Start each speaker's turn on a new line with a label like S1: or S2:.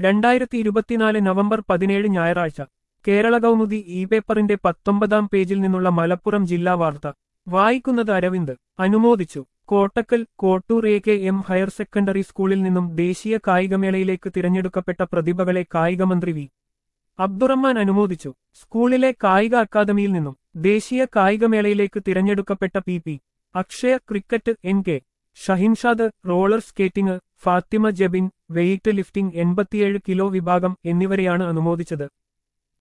S1: 2024 November 17 ഞായറാഴ്ച Kerala Kaumudi E പേപ്പറിന്റെ 19-ാം പേജിൽ നിന്നുള്ള മലപ്പുറം ജില്ലാ വാർത്ത വായിക്കുന്നത് അരവിന്ദ് അനുമോദിച്ചു. Kottakkal Kottoor A K M. Higher secondary സ്കൂളിൽ നിന്നും ദേശീയ കായികമേളയിലേക്ക് തിരഞ്ഞെടുക്കപ്പെട്ട പ്രതിഭകളെ കായികമന്ത്രി വി. അബ്ദുറഹ്മാൻ അനുമോദിച്ചു. സ്കൂളിലെ കായിക അക്കാദമിയിൽ നിന്നും ദേശീയ കായികമേളയിലേക്ക് തിരഞ്ഞെടുക്കപ്പെട്ട P. Akshaya cricket, N K. Shahinshad roller skating, Fathima Jabin weight lifting 87 kilo വിഭാഗം എന്നിവരെയാണ് അനുമോദിച്ചത്.